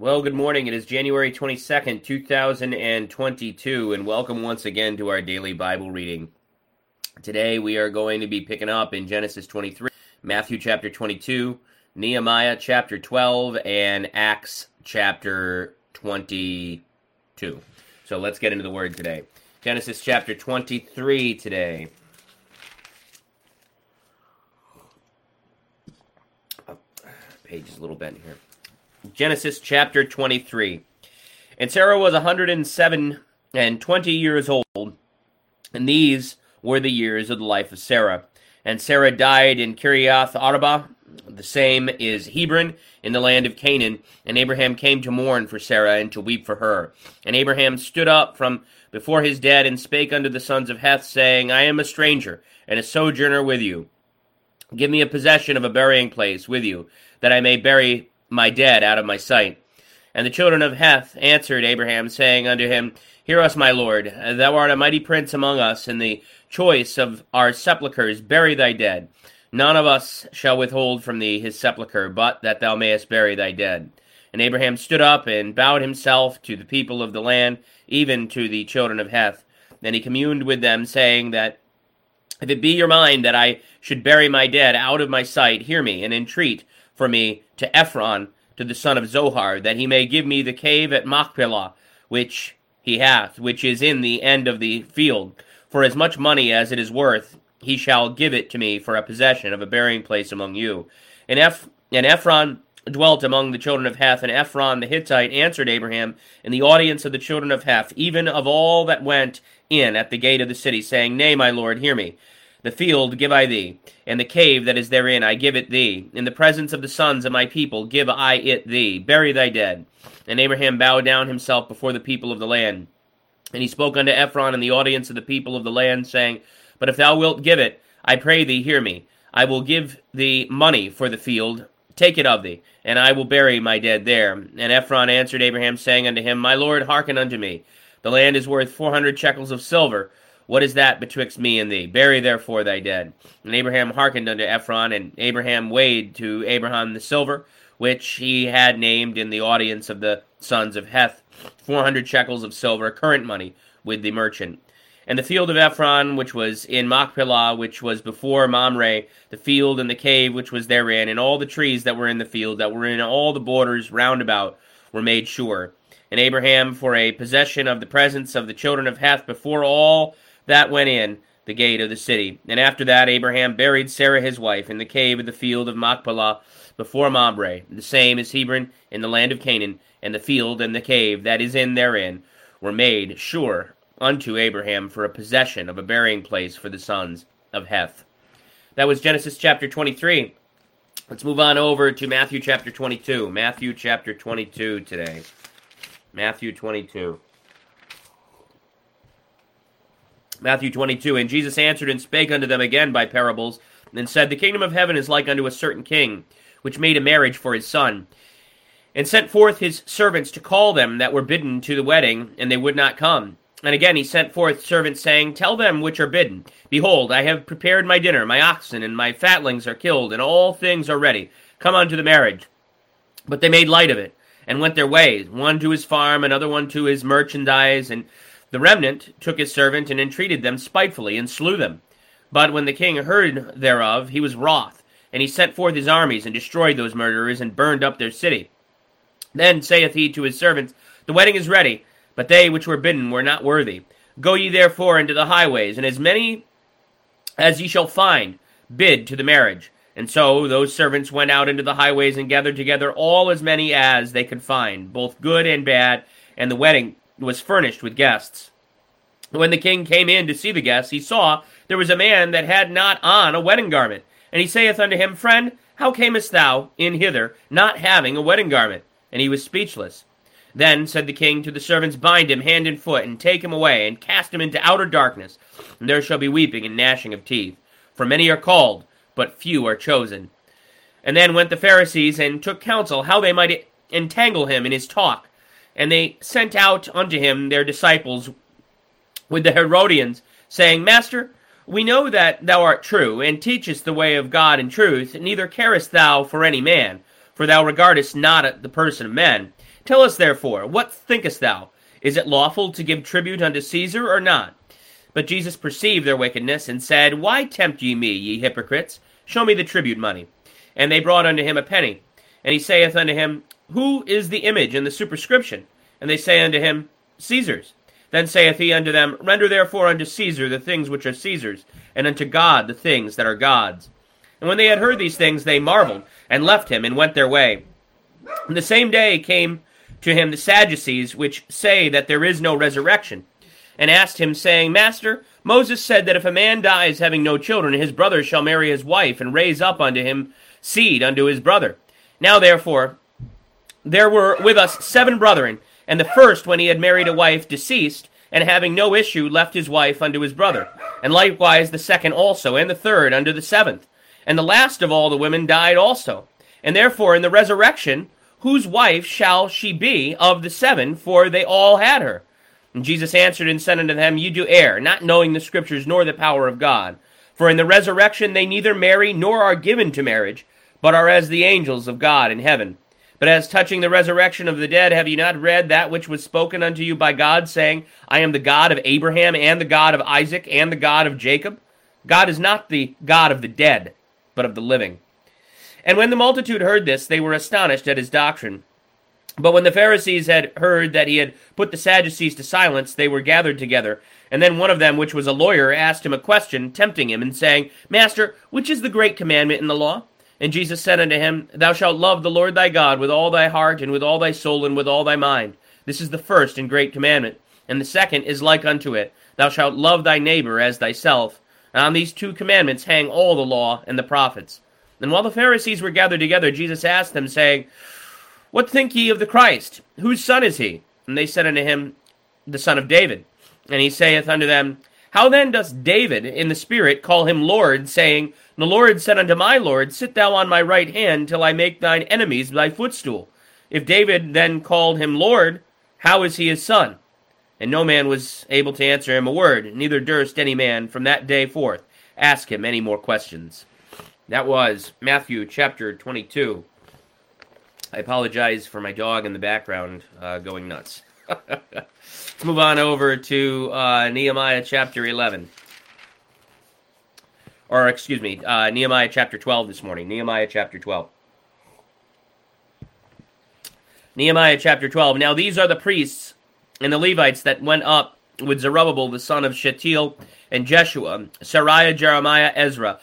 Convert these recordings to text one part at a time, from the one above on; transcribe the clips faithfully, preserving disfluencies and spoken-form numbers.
Well, good morning. It is January twenty-second, two thousand twenty-two, and welcome once again to our daily Bible reading. Today we are going to be picking up in Genesis twenty-three, Matthew chapter twenty-two, Nehemiah chapter twelve, and Acts chapter twenty-two. So let's get into the Word today. Genesis chapter twenty-three today. Oh, page is a little bent here. Genesis chapter twenty-three. And Sarah was a hundred and seven and twenty years old, and these were the years of the life of Sarah. And Sarah died in Kiriath Arba, the same is Hebron, in the land of Canaan. And Abraham came to mourn for Sarah and to weep for her. And Abraham stood up from before his dead and spake unto the sons of Heth, saying, I am a stranger and a sojourner with you. Give me a possession of a burying place with you, that I may bury my dead out of my sight. And the children of Heth answered Abraham, saying unto him, Hear us, my lord, thou art a mighty prince among us, in the choice of our sepulchres bury thy dead. None of us shall withhold from thee his sepulchre, but that thou mayest bury thy dead. And Abraham stood up and bowed himself to the people of the land, even to the children of Heth. Then he communed with them, saying that, If it be your mind that I should bury my dead out of my sight, hear me, and entreat for me to Ephron, to the son of Zohar, that he may give me the cave at Machpelah, which he hath, which is in the end of the field. For as much money as it is worth, he shall give it to me for a possession of a burying place among you. And, Eph- and Ephron dwelt among the children of Heth, and Ephron the Hittite answered Abraham in the audience of the children of Heth, even of all that went in at the gate of the city, saying, Nay, my lord, hear me. The field give I thee, and the cave that is therein I give it thee. In the presence of the sons of my people give I it thee. Bury thy dead. And Abraham bowed down himself before the people of the land. And he spoke unto Ephron in the audience of the people of the land, saying, But if thou wilt give it, I pray thee, hear me. I will give thee money for the field. Take it of thee, and I will bury my dead there. And Ephron answered Abraham, saying unto him, My lord, hearken unto me. The land is worth four hundred shekels of silver. What is that betwixt me and thee? Bury therefore thy dead. And Abraham hearkened unto Ephron, and Abraham weighed to Abraham the silver, which he had named in the audience of the sons of Heth, four hundred shekels of silver, current money, with the merchant. And the field of Ephron, which was in Machpelah, which was before Mamre, the field and the cave which was therein, and all the trees that were in the field, that were in all the borders round about, were made sure. And Abraham, for a possession of the presence of the children of Heth before all that went in the gate of the city. And after that Abraham buried Sarah his wife in the cave of the field of Machpelah before Mamre. The same is Hebron in the land of Canaan, and the field and the cave that is in therein were made sure unto Abraham for a possession of a burying place for the sons of Heth. That was Genesis chapter twenty-three. Let's move on over to Matthew chapter twenty-two. Matthew chapter twenty-two today. Matthew twenty-two. Matthew twenty-two, And Jesus answered and spake unto them again by parables, and said, The kingdom of heaven is like unto a certain king, which made a marriage for his son, and sent forth his servants to call them that were bidden to the wedding, and they would not come. And again he sent forth servants, saying, Tell them which are bidden, Behold, I have prepared my dinner, my oxen and my fatlings are killed, and all things are ready. Come unto the marriage. But they made light of it, and went their ways, one to his farm, another one to his merchandise, and the remnant took his servant, and entreated them spitefully, and slew them. But when the king heard thereof, he was wroth, and he sent forth his armies, and destroyed those murderers, and burned up their city. Then saith he to his servants, The wedding is ready, but they which were bidden were not worthy. Go ye therefore into the highways, and as many as ye shall find, bid to the marriage. And so those servants went out into the highways, and gathered together all as many as they could find, both good and bad, and the wedding was furnished with guests. When the king came in to see the guests, he saw there was a man that had not on a wedding garment. And he saith unto him, Friend, how camest thou in hither, not having a wedding garment? And he was speechless. Then said the king to the servants, Bind him hand and foot, and take him away, and cast him into outer darkness. And there shall be weeping and gnashing of teeth. For many are called, but few are chosen. And then went the Pharisees, and took counsel how they might entangle him in his talk. And they sent out unto him their disciples with the Herodians, saying, Master, we know that thou art true, and teachest the way of God in truth, neither carest thou for any man, for thou regardest not the person of men. Tell us therefore, what thinkest thou? Is it lawful to give tribute unto Caesar or not? But Jesus perceived their wickedness, and said, Why tempt ye me, ye hypocrites? Show me the tribute money. And they brought unto him a penny. And he saith unto him, Who is the image and the superscription? And they say unto him, Caesar's. Then saith he unto them, Render therefore unto Caesar the things which are Caesar's, and unto God the things that are God's. And when they had heard these things, they marveled, and left him, and went their way. And the same day came to him the Sadducees, which say that there is no resurrection, and asked him, saying, Master, Moses said that if a man dies having no children, his brother shall marry his wife, and raise up unto him seed unto his brother. Now therefore there were with us seven brethren, and the first, when he had married a wife, deceased, and having no issue, left his wife unto his brother. And likewise the second also, and the third unto the seventh. And the last of all the women died also. And therefore in the resurrection, whose wife shall she be of the seven? For they all had her. And Jesus answered and said unto them, You do err, not knowing the Scriptures nor the power of God. For in the resurrection they neither marry nor are given to marriage, but are as the angels of God in heaven. But as touching the resurrection of the dead, have you not read that which was spoken unto you by God, saying, I am the God of Abraham, and the God of Isaac, and the God of Jacob? God is not the God of the dead, but of the living. And when the multitude heard this, they were astonished at his doctrine. But when the Pharisees had heard that he had put the Sadducees to silence, they were gathered together. And then one of them, which was a lawyer, asked him a question, tempting him, and saying, Master, which is the great commandment in the law? And Jesus said unto him, Thou shalt love the Lord thy God with all thy heart, and with all thy soul, and with all thy mind. This is the first and great commandment. And the second is like unto it, Thou shalt love thy neighbor as thyself. And on these two commandments hang all the law and the prophets. And while the Pharisees were gathered together, Jesus asked them, saying, What think ye of the Christ? Whose son is he? And they said unto him, The son of David. And he saith unto them, How then doth David in the Spirit call him Lord, saying, The Lord said unto my Lord, Sit thou on my right hand, till I make thine enemies thy footstool. If David then called him Lord, how is he his son? And no man was able to answer him a word, neither durst any man from that day forth ask him any more questions. That was Matthew chapter twenty-two. I apologize for my dog in the background uh, going nuts. Let's move on over to uh, Nehemiah chapter eleven. Or, excuse me, uh, Nehemiah chapter twelve this morning. Nehemiah chapter twelve. Nehemiah chapter twelve. Now these are the priests and the Levites that went up with Zerubbabel the son of Shealtiel, and Jeshua, Sariah, Jeremiah, Ezra,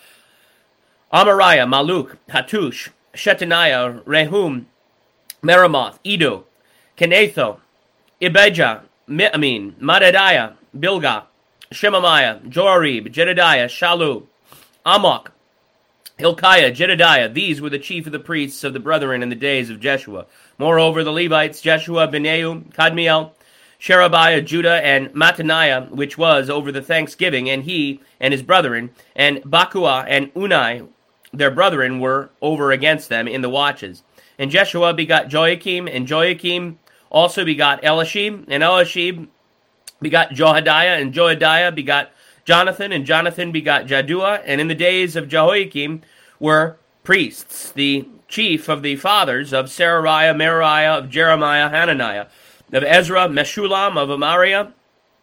Amariah, Maluk, Hattush, Shetaniah, Rehum, Meremoth, Edo, Kenetho, Ibejah, Mi'amin, Madadiah, Bilgah, Shemaiah, Jorib, Jedediah, Shalu, Amok, Hilkiah, Jedediah. These were the chief of the priests of the brethren in the days of Jeshua. Moreover, the Levites, Jeshua, Beneu, Kadmiel, Sherebiah, Judah, and Mattaniah, which was over the thanksgiving, and he and his brethren, and Bakua and Unai, their brethren, were over against them in the watches. And Jeshua begot Joachim, and Joachim also begot Elishib, and Elishib begot Johadiah, and Johadiah begot Jonathan, and Jonathan begot Jaddua. And in the days of Jehoiakim were priests, the chief of the fathers of Seraiah, Meraiah, of Jeremiah, Hananiah, of Ezra, Meshulam, of Amariah,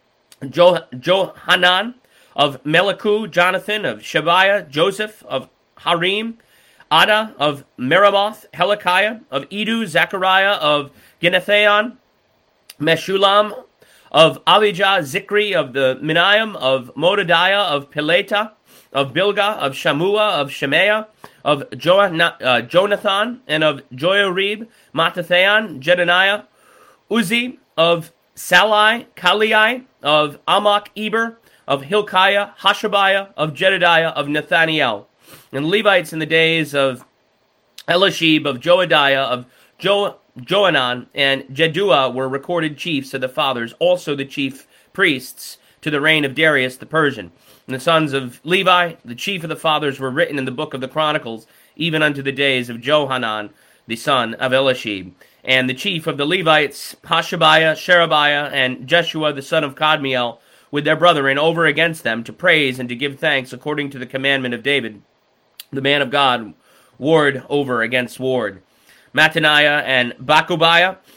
jo- Johanan, of Melichu, Jonathan, of Shebiah, Joseph, of Harim, Ada, of Meremoth, Helikiah, of Edu, Zechariah, of Ginnathon, Meshulam, of Abijah, Zikri, of the Minayim, of Modadiah, of Peleta, of Bilgah, of Shamua, of Shemaiah, of jo- uh, Jonathan, and of Joarib, Mattathian, Jedaniah, Uzi, of Salai, Kalai, of Amok, Eber, of Hilkiah, Hashabiah, of Jedediah, of Nathaniel. And Levites in the days of Elishib, of Joadiah, of jo- Johanan, and Jaddua were recorded chiefs of the fathers, also the chief priests to the reign of Darius the Persian. And the sons of Levi, the chief of the fathers, were written in the book of the Chronicles, even unto the days of Johanan, the son of Elishib. And the chief of the Levites, Hashabiah, Sherebiah, and Jeshua the son of Kadmiel, with their brethren over against them, to praise and to give thanks according to the commandment of David, the man of God, ward over against ward. Mattaniah and Bakubiah,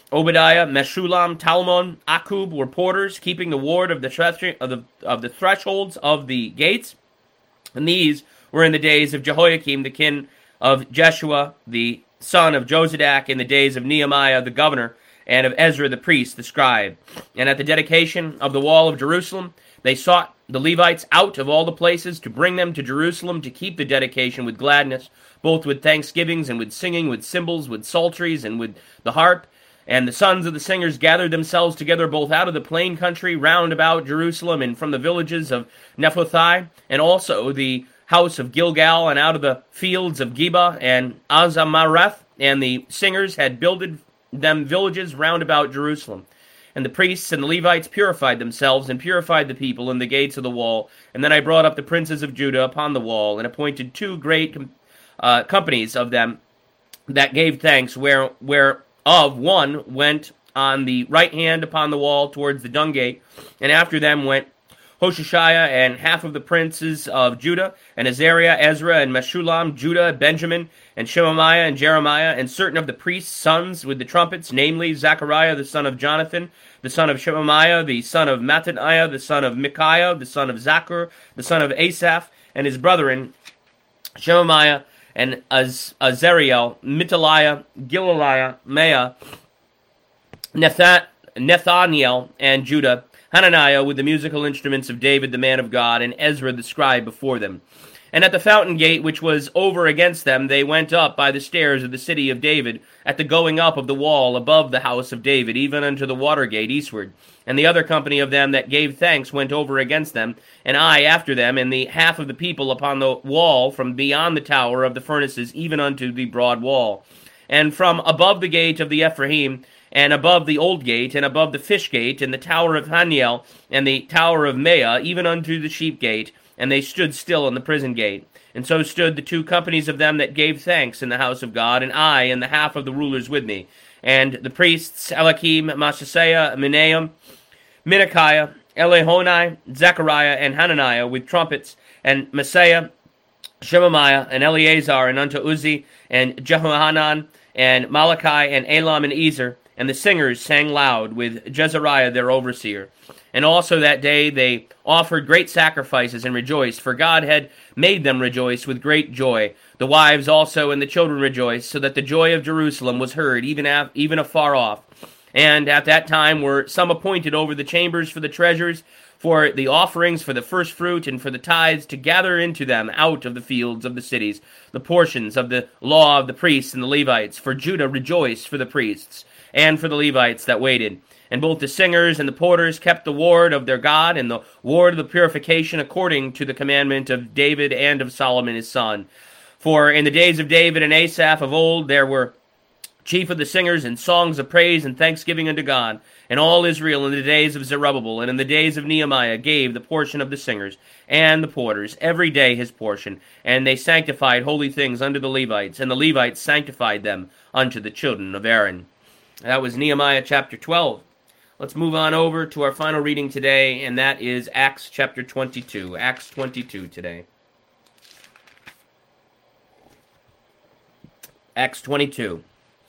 Obadiah, Meshulam, Talmon, Akub were porters, keeping the ward of the, thresh- of, the, of the thresholds of the gates. And these were in the days of Jehoiakim, the king of Jeshua, the son of Josadak, in the days of Nehemiah the governor, and of Ezra the priest, the scribe. And at the dedication of the wall of Jerusalem, they sought the Levites out of all the places to bring them to Jerusalem to keep the dedication with gladness, both with thanksgivings and with singing, with cymbals, with psalteries, and with the harp. And the sons of the singers gathered themselves together both out of the plain country round about Jerusalem and from the villages of Nephothai, and also the house of Gilgal, and out of the fields of Geba and Azamareth. And the singers had builded them villages round about Jerusalem. And the priests and the Levites purified themselves and purified the people in the gates of the wall. And then I brought up the princes of Judah upon the wall and appointed two great uh, companies of them that gave thanks, where whereof one went on the right hand upon the wall towards the dung gate, and after them went Hoshashiah and half of the princes of Judah, and Azariah, Ezra, and Meshulam, Judah, Benjamin, and Shemaiah, and Jeremiah, and certain of the priests' sons with the trumpets, namely Zechariah the son of Jonathan, the son of Shemaiah, the son of Mattaniah, the son of Micaiah, the son of Zachar, the son of Asaph, and his brethren, Shemaiah, and Az- Azariel, Mittaliah, Gilaliah, Mea, Netha- Nethaniel, and Judah, Hananiah with the musical instruments of David the man of God, and Ezra the scribe before them. And at the fountain gate which was over against them, they went up by the stairs of the city of David, at the going up of the wall above the house of David, even unto the water gate eastward. And the other company of them that gave thanks went over against them, and I after them, and the half of the people upon the wall from beyond the tower of the furnaces, even unto the broad wall. And from above the gate of the Ephraim, and above the old gate, and above the fish gate, and the tower of Haniel, and the tower of Mea, even unto the sheep gate, and they stood still in the prison gate. And so stood the two companies of them that gave thanks in the house of God, and I, and the half of the rulers with me. And the priests, Eliakim, Maaseiah, Menahem, Minikiah, Elihonai, Zechariah, and Hananiah, with trumpets, and Maaseiah, Shemaiah, and Eleazar, and unto Uzzi, and Jehohanan, and Malachi, and Elam, and Ezer. And the singers sang loud with Jezariah their overseer. And also that day they offered great sacrifices and rejoiced, for God had made them rejoice with great joy. The wives also and the children rejoiced, so that the joy of Jerusalem was heard, even af- even afar off. And at that time were some appointed over the chambers for the treasures, for the offerings, for the first fruit, and for the tithes, to gather into them out of the fields of the cities the portions of the law of the priests and the Levites. For Judah rejoiced for the priests, and for the Levites that waited. And both the singers and the porters kept the ward of their God, and the ward of the purification, according to the commandment of David and of Solomon his son. For in the days of David and Asaph of old there were chief of the singers, and songs of praise and thanksgiving unto God. And all Israel in the days of Zerubbabel and in the days of Nehemiah gave the portion of the singers and the porters every day his portion. And they sanctified holy things unto the Levites, and the Levites sanctified them unto the children of Aaron. That was Nehemiah chapter twelve. Let's move on over to our final reading today, and that is Acts chapter twenty-two. Acts twenty-two today. Acts twenty-two.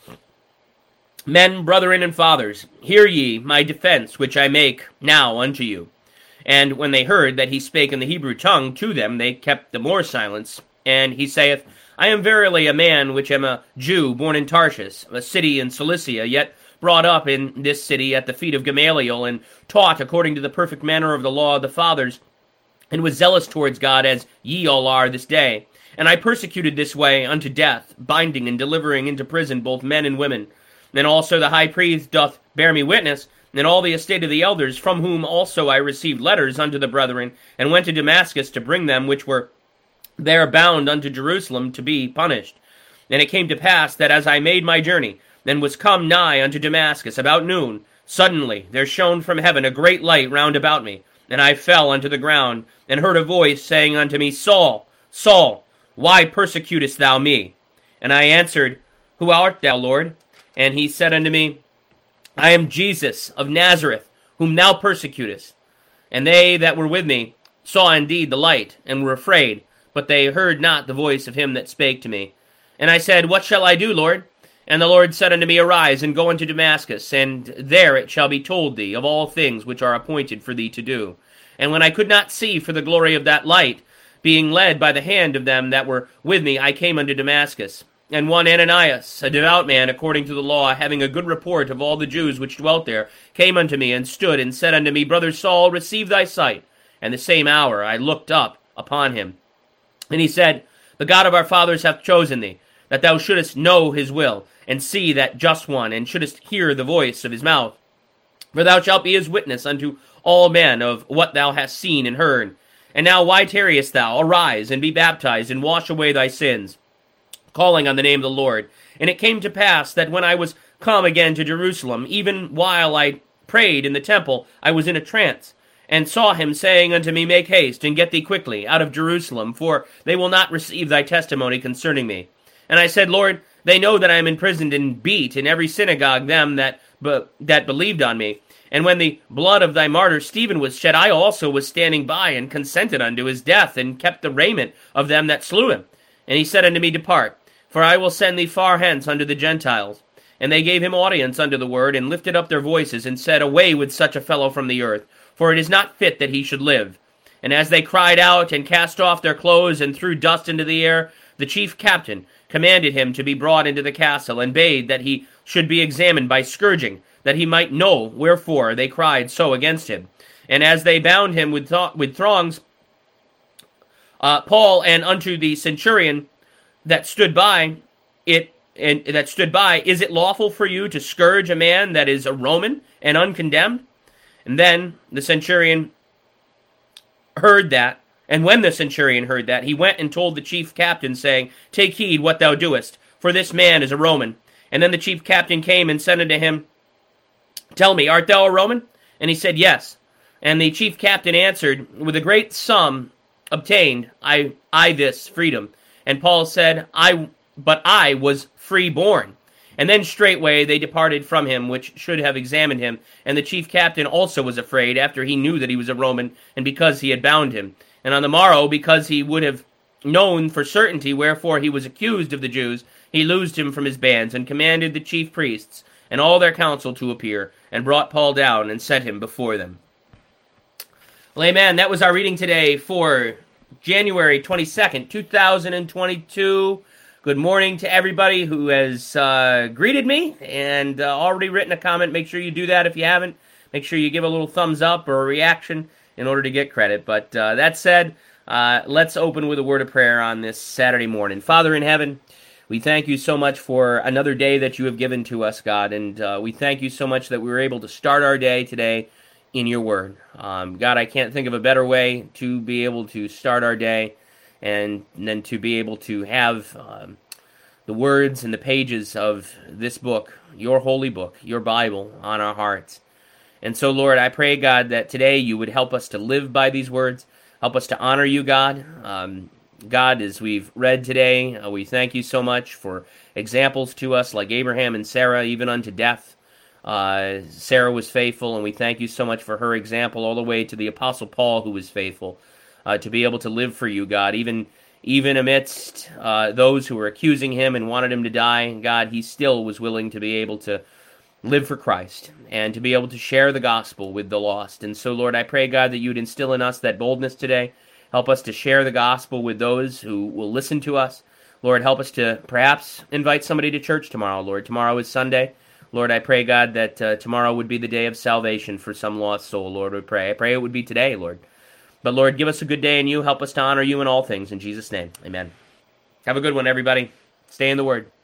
Men, brethren, and fathers, hear ye my defense which I make now unto you. And when they heard that he spake in the Hebrew tongue to them, they kept the more silence. And he saith, I am verily a man which am a Jew, born in Tarshish, a city in Cilicia, yet brought up in this city at the feet of Gamaliel, and taught according to the perfect manner of the law of the fathers, and was zealous towards God, as ye all are this day. And I persecuted this way unto death, binding and delivering into prison both men and women. Then also the high priest doth bear me witness, and all the estate of the elders, from whom also I received letters unto the brethren, and went to Damascus to bring them which were there bound unto Jerusalem to be punished. And it came to pass that as I made my journey, and was come nigh unto Damascus about noon, suddenly there shone from heaven a great light round about me, and I fell unto the ground, and heard a voice saying unto me, Saul, Saul, why persecutest thou me? And I answered, Who art thou, Lord? And he said unto me, I am Jesus of Nazareth, whom thou persecutest. And they that were with me saw indeed the light, and were afraid, but they heard not the voice of him that spake to me. And I said, What shall I do, Lord? And the Lord said unto me, Arise, and go unto Damascus, and there it shall be told thee of all things which are appointed for thee to do. And when I could not see for the glory of that light, being led by the hand of them that were with me, I came unto Damascus. And one Ananias, a devout man according to the law, having a good report of all the Jews which dwelt there, came unto me, and stood, and said unto me, Brother Saul, receive thy sight. And the same hour I looked up upon him. And he said, The God of our fathers hath chosen thee, that thou shouldest know his will, and see that just one, and shouldest hear the voice of his mouth. For thou shalt be his witness unto all men of what thou hast seen and heard. And now why tarriest thou? Arise, and be baptized, and wash away thy sins, calling on the name of the Lord. And it came to pass that when I was come again to Jerusalem, even while I prayed in the temple, I was in a trance, and saw him saying unto me, Make haste, and get thee quickly out of Jerusalem, for they will not receive thy testimony concerning me. And I said, Lord, they know that I am imprisoned and beat in every synagogue them that be, that believed on me. And when the blood of thy martyr Stephen was shed, I also was standing by, and consented unto his death, and kept the raiment of them that slew him. And he said unto me, Depart, for I will send thee far hence unto the Gentiles. And they gave him audience unto the word, and lifted up their voices, and said, Away with such a fellow from the earth, for it is not fit that he should live. And as they cried out, and cast off their clothes, and threw dust into the air, the chief captain commanded him to be brought into the castle, and bade that he should be examined by scourging, that he might know wherefore they cried so against him. And as they bound him with, th- with thongs, uh, Paul and unto the centurion that stood by it, and that stood by, Is it lawful for you to scourge a man that is a Roman and uncondemned? And then the centurion heard that, and when the centurion heard that, he went and told the chief captain, saying, Take heed what thou doest, for this man is a Roman. And then the chief captain came and said unto him, Tell me, art thou a Roman? And he said, Yes. And the chief captain answered, With a great sum obtained I I this freedom. And Paul said, I but I was free-born. And then straightway they departed from him, which should have examined him. And the chief captain also was afraid, after he knew that he was a Roman, and because he had bound him. And on the morrow, because he would have known for certainty wherefore he was accused of the Jews, he loosed him from his bands, and commanded the chief priests and all their council to appear, and brought Paul down, and set him before them. Well, amen. That was our reading today for January twenty-second, two thousand twenty-two. Good morning to everybody who has uh, greeted me and uh, already written a comment. Make sure you do that if you haven't. Make sure you give a little thumbs up or a reaction in order to get credit. But uh, that said, uh, let's open with a word of prayer on this Saturday morning. Father in heaven, we thank you so much for another day that you have given to us, God. And uh, we thank you so much that we were able to start our day today in your word. Um, God, I can't think of a better way to be able to start our day and then to be able to have um, the words and the pages of this book, your holy book, your Bible, on our hearts. And so, Lord, I pray, God, that today you would help us to live by these words, help us to honor you, God. Um, God, as we've read today, uh, we thank you so much for examples to us like Abraham and Sarah, even unto death. Uh, Sarah was faithful, and we thank you so much for her example, all the way to the Apostle Paul, who was faithful. Uh, to be able to live for you, God, even even amidst uh, those who were accusing him and wanted him to die, God, he still was willing to be able to live for Christ and to be able to share the gospel with the lost. And so, Lord, I pray, God, that you would instill in us that boldness today. Help us to share the gospel with those who will listen to us. Lord, help us to perhaps invite somebody to church tomorrow, Lord. Tomorrow is Sunday. Lord, I pray, God, that uh, tomorrow would be the day of salvation for some lost soul, Lord, we pray. I pray it would be today, Lord. But, Lord, give us a good day in you. Help us to honor you in all things. In Jesus' name, amen. Have a good one, everybody. Stay in the Word.